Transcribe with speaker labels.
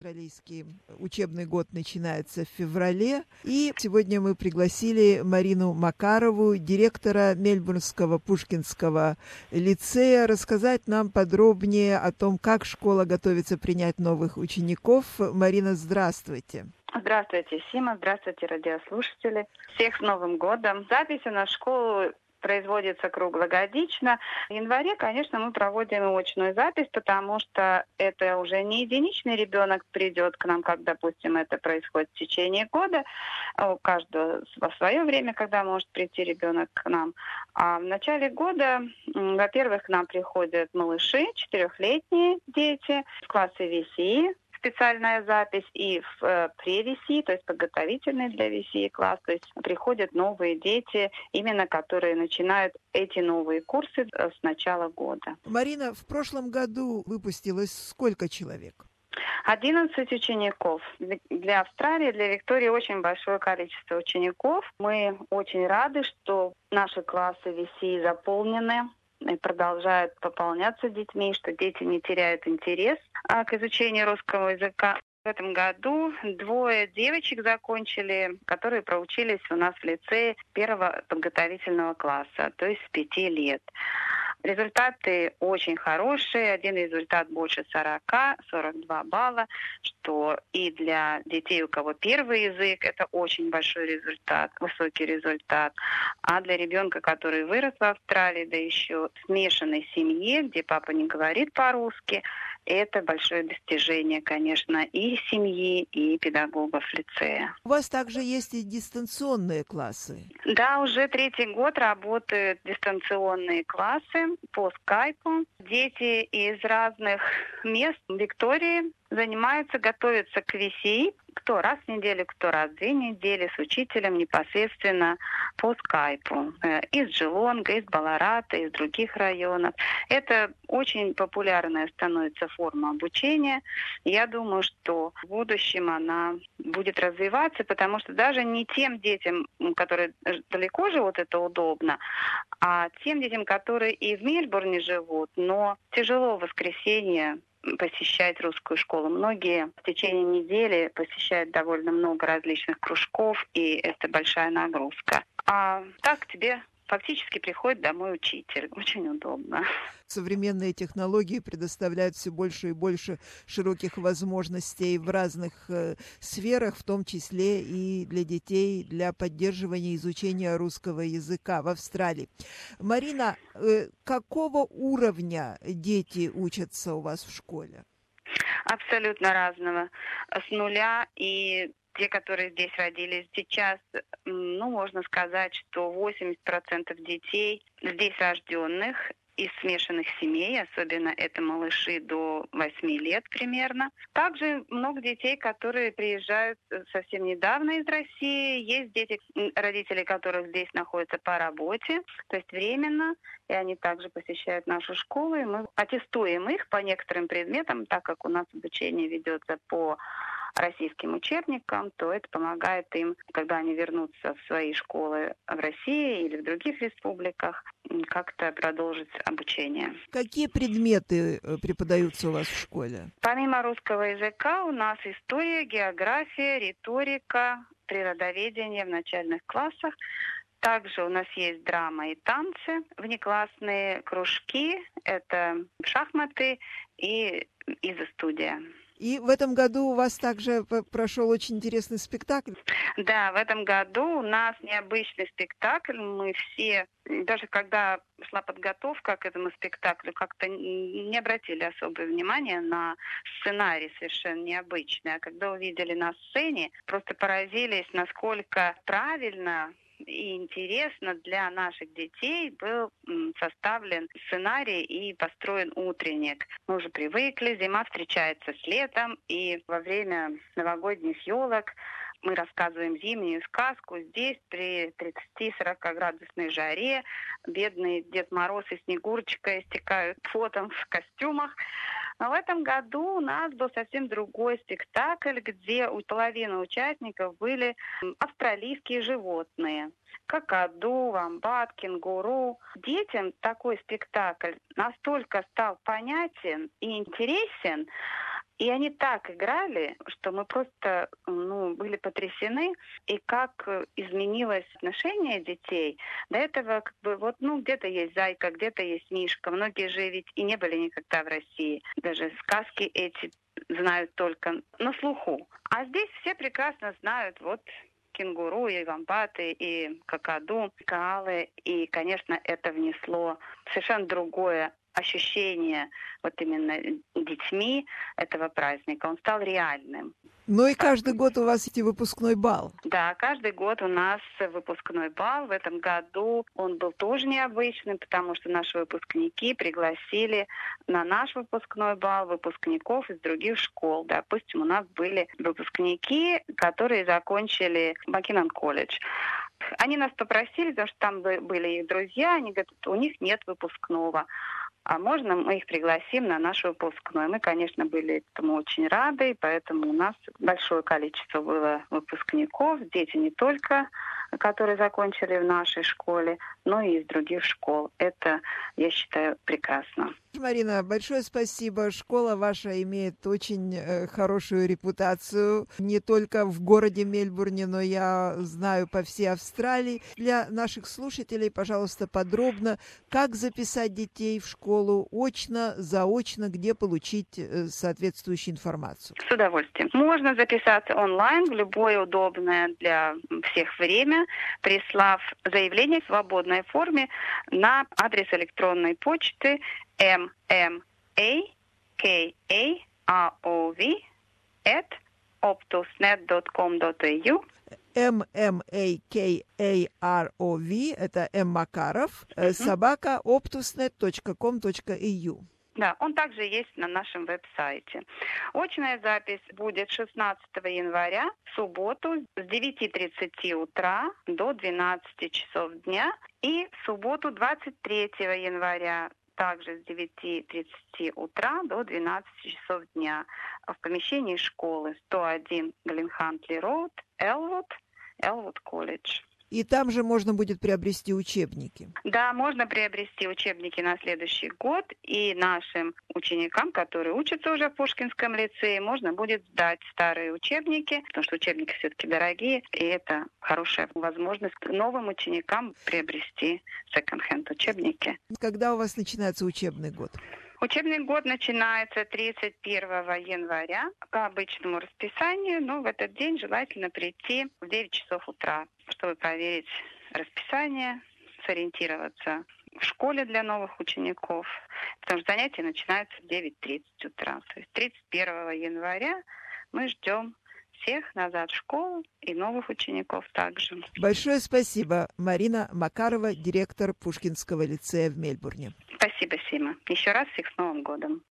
Speaker 1: Австралийский учебный год начинается в феврале. И сегодня мы пригласили Марину Макарову, директора Мельбурнского Пушкинского лицея, рассказать нам подробнее о том, как школа готовится принять новых учеников. Марина, здравствуйте.
Speaker 2: Здравствуйте, Сима. Здравствуйте, радиослушатели. Всех с Новым годом. Запись на школу производится круглогодично. В январе, конечно, мы проводим очную запись, потому что это уже не единичный ребенок придет к нам, как, допустим, это происходит в течение года. У каждого во свое время, когда может прийти ребенок к нам. А в начале года, во-первых, к нам приходят малыши, 4-летние дети, в классы ВСИ, специальная запись, и в pre-VC, то есть подготовительный для VC класс, то есть приходят новые дети, именно которые начинают эти новые курсы с начала года.
Speaker 1: Марина, в прошлом году выпустилось сколько человек?
Speaker 2: 11 учеников. Для Австралии, для Виктории очень большое количество учеников. Мы очень рады, что наши классы VC заполнены и продолжают пополняться детьми, что дети не теряют интерес к изучению русского языка. В этом году 2 девочек закончили, которые проучились у нас в лицее первого подготовительного класса, то есть с 5 лет. Результаты очень хорошие. Один результат больше 42 балла, что и для детей, у кого первый язык, это очень большой результат, высокий результат. А для ребенка, который вырос в Австралии, да еще в смешанной семье, где папа не говорит по-русски, это большое достижение, конечно, и семьи, и педагогов лицея.
Speaker 1: У вас также есть и дистанционные классы.
Speaker 2: Да, уже 3-й год работают дистанционные классы по скайпу. Дети из разных мест Виктории занимаются, готовятся к VC, кто раз в неделю, кто раз в 2 недели, с учителем непосредственно по скайпу. Из Джелонга, из Баларата, из других районов. Это очень популярная становится форма обучения. Я думаю, что в будущем она будет развиваться, потому что даже не тем детям, которые далеко живут, это удобно, а тем детям, которые и в Мельбурне живут, но тяжело в воскресенье посещать русскую школу. Многие в течение недели посещают довольно много различных кружков, и это большая нагрузка. А так тебе фактически приходит домой учитель. Очень удобно.
Speaker 1: Современные технологии предоставляют все больше и больше широких возможностей в разных сферах, в том числе и для детей, для поддерживания изучения русского языка в Австралии. Марина, какого уровня дети учатся у вас в школе?
Speaker 2: Абсолютно разного. С нуля и те, которые здесь родились. Сейчас, можно сказать, что 80% детей здесь рожденных из смешанных семей, особенно это малыши до 8 лет примерно. Также много детей, которые приезжают совсем недавно из России. Есть дети, родители которых здесь находятся по работе, то есть временно, и они также посещают нашу школу, и мы аттестуем их по некоторым предметам, так как у нас обучение ведется по российским учебникам, то это помогает им, когда они вернутся в свои школы в России или в других республиках, как-то продолжить обучение.
Speaker 1: Какие предметы преподаются у вас в школе?
Speaker 2: Помимо русского языка у нас история, география, риторика, природоведение в начальных классах. Также у нас есть драма и танцы, внеклассные кружки, это шахматы и изо-студия.
Speaker 1: И в этом году у вас также прошел очень интересный спектакль.
Speaker 2: Да, в этом году у нас необычный спектакль. Мы все, даже когда шла подготовка к этому спектаклю, как-то не обратили особое внимание на сценарий совершенно необычный. А когда увидели на сцене, просто поразились, насколько правильно и интересно для наших детей был составлен сценарий и построен утренник. Мы уже привыкли, зима встречается с летом, и во время новогодних елок мы рассказываем зимнюю сказку. Здесь при 30-40 градусной жаре бедный Дед Мороз и Снегурочка истекают потом в костюмах. Но в этом году у нас был совсем другой спектакль, где у половины участников были австралийские животные. Какаду, вомбат, кенгуру. Детям такой спектакль настолько стал понятен и интересен, И они так играли, что мы просто были потрясены, и как изменилось отношение детей. До этого где-то есть зайка, где-то есть мишка. Многие же ведь и не были никогда в России. Даже сказки эти знают только на слуху. А здесь все прекрасно знают кенгуру, и вомбаты, и какаду, коалы. И, конечно, это внесло совершенно другое ощущение именно детьми этого праздника. Он стал реальным.
Speaker 1: Ну и каждый год у вас выпускной бал.
Speaker 2: Да, каждый год у нас выпускной бал. В этом году он был тоже необычным, потому что наши выпускники пригласили на наш выпускной бал выпускников из других школ. Допустим, у нас были выпускники, которые закончили Маккинон колледж. Они нас попросили, потому что там были их друзья, они говорят, у них нет выпускного. А можно мы их пригласим на наш выпускной? Мы, конечно, были этому очень рады, и поэтому у нас большое количество было выпускников, дети не только, которые закончили в нашей школе, но и из других школ. Это, я считаю, прекрасно.
Speaker 1: Марина, большое спасибо. Школа ваша имеет очень хорошую репутацию не только в городе Мельбурне, но я знаю по всей Австралии. Для наших слушателей, пожалуйста, подробно, как записать детей в школу очно, заочно, где получить соответствующую информацию.
Speaker 2: С удовольствием. Можно записаться онлайн в любое удобное для всех время, прислав заявление в свободной форме на адрес электронной почты mmakarov@optusnet.com.au.
Speaker 1: mmakarov, это Макаров, собака optusnet.com.au.
Speaker 2: Да, он также есть на нашем веб-сайте. Очная запись будет 16 января, в субботу, с 9:30 утра до 12 часов дня. И в субботу, 23 января, также с 9:30 утра до 12 часов дня в помещении школы 101 Глинхантли Роуд, Элвуд колледж.
Speaker 1: И там же можно будет приобрести учебники.
Speaker 2: Да, можно приобрести учебники на следующий год. И нашим ученикам, которые учатся уже в Пушкинском лицее, можно будет сдать старые учебники, потому что учебники все-таки дорогие. И это хорошая возможность новым ученикам приобрести секонд-хенд учебники.
Speaker 1: Когда у вас начинается учебный год?
Speaker 2: Учебный год начинается 31 января по обычному расписанию, но в этот день желательно прийти в 9 часов утра, чтобы проверить расписание, сориентироваться в школе для новых учеников, потому что занятия начинаются в 9:30 утра. То есть 31 января мы ждем всех назад в школу и новых учеников также.
Speaker 1: Большое спасибо. Марина Макарова, директор Пушкинского лицея в Мельбурне.
Speaker 2: Спасибо, Сима. Еще раз всех с Новым годом.